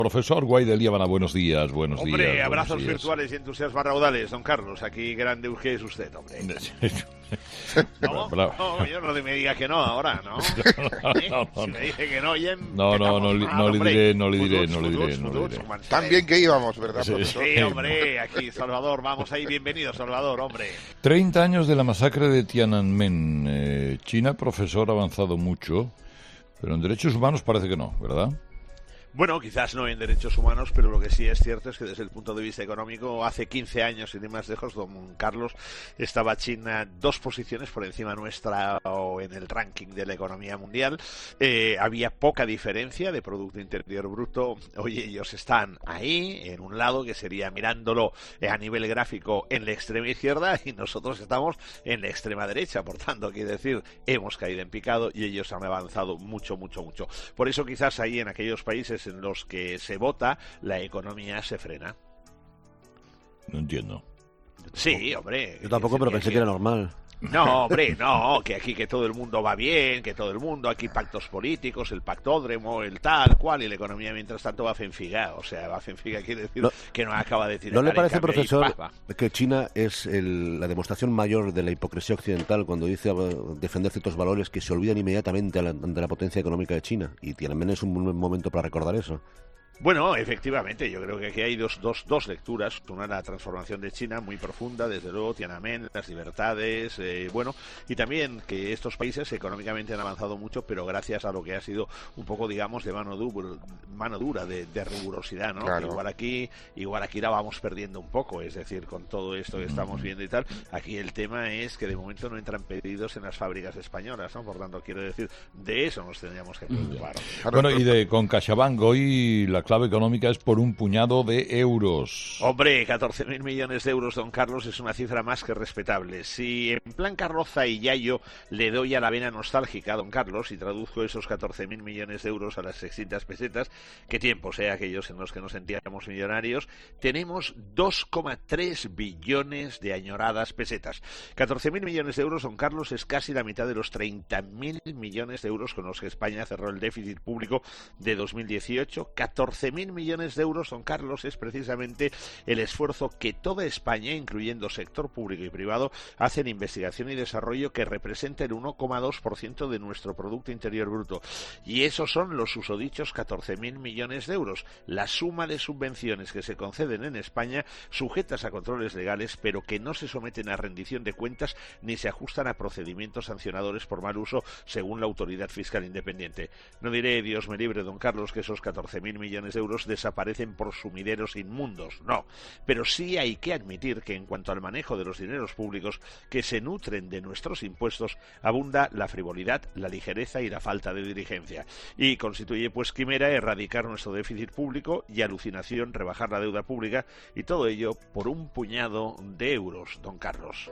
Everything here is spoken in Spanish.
Profesor Guay de Líbana, buenos días, buenos días. Hombre, abrazos buenos días. Virtuales y entusiasmas raudales, don Carlos. Aquí grande que es usted, hombre. No, yo no me diga que no ahora, ¿no? Si me dice que no, oyen... No le diré. Tan bien que íbamos, ¿verdad, Sí, profesor? Sí, hombre, aquí, Salvador, vamos ahí, bienvenido, Salvador, hombre. 30 años de la masacre de Tiananmen. China, profesor, ha avanzado mucho, pero en derechos humanos parece que no, ¿verdad? Bueno, quizás no en derechos humanos, pero lo que sí es cierto es que desde el punto de vista económico, hace 15 años, sin ir más lejos, don Carlos, estaba China 2 posiciones por encima nuestra o en el ranking de la economía mundial. Había poca diferencia de Producto Interior Bruto. Oye, ellos están ahí, en un lado, que sería mirándolo a nivel gráfico en la extrema izquierda, y nosotros estamos en la extrema derecha. Por tanto, quiere decir, hemos caído en picado y ellos han avanzado mucho. Por eso quizás ahí en aquellos países en los que se vota, la economía se frena. No entiendo. Sí, hombre. Yo tampoco, pero pensé que era normal. No, hombre, no, que aquí que todo el mundo va bien, que todo el mundo, aquí pactos políticos, el pactódromo, el tal, cual, y la economía mientras tanto va fenfiga. O sea, va fenfiga quiere decir que no acaba de tirar. ¿No le parece, profesor, que China es la demostración mayor de la hipocresía occidental cuando dice defender ciertos valores que se olvidan inmediatamente ante la potencia económica de China? Y Tiananmen es un buen momento para recordar eso. Bueno, efectivamente, yo creo que aquí hay dos lecturas. Una, la transformación de China, muy profunda, desde luego, Tiananmen, las libertades, y también que estos países económicamente han avanzado mucho, pero gracias a lo que ha sido un poco, digamos, de mano dura, de rigurosidad, ¿no? Claro. Igual aquí la vamos perdiendo un poco, es decir, con todo esto que estamos viendo y tal, aquí el tema es que de momento no entran pedidos en las fábricas españolas, ¿no? Por tanto, quiero decir, de eso nos tendríamos que preocupar. Bueno, y con CaixaBank hoy la clave económica es por un puñado de euros. Hombre, 14.000 millones de euros, don Carlos, es una cifra más que respetable. Si en plan Carroza y Yayo le doy a la vena nostálgica, don Carlos, y traduzco esos 14.000 millones de euros a las 600 pesetas, qué tiempos, aquellos en los que nos sentíamos millonarios, tenemos 2,3 billones de añoradas pesetas. 14.000 millones de euros, don Carlos, es casi la mitad de los 30.000 millones de euros con los que España cerró el déficit público de 2018. 14.000 millones de euros, don Carlos, es precisamente el esfuerzo que toda España, incluyendo sector público y privado, hace en investigación y desarrollo, que representa el 1,2% de nuestro Producto Interior Bruto. Y esos son los susodichos 14.000 millones de euros, la suma de subvenciones que se conceden en España, sujetas a controles legales, pero que no se someten a rendición de cuentas ni se ajustan a procedimientos sancionadores por mal uso, según la autoridad fiscal independiente. No diré, Dios me libre, don Carlos, que esos 14.000 millones de euros desaparecen por sumideros inmundos, no, pero sí hay que admitir que en cuanto al manejo de los dineros públicos que se nutren de nuestros impuestos, abunda la frivolidad, la ligereza y la falta de diligencia, y constituye pues quimera erradicar nuestro déficit público y alucinación rebajar la deuda pública, y todo ello por un puñado de euros, don Carlos.